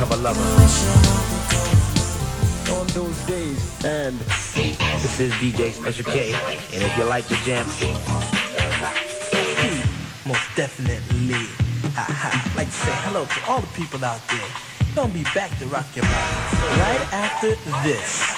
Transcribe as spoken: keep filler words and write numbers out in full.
of a lover. On those days, and this is D J Special K, and if you like the jam, most definitely. I'd like to say hello to all the people out there. Gonna be back to rock your body right after this.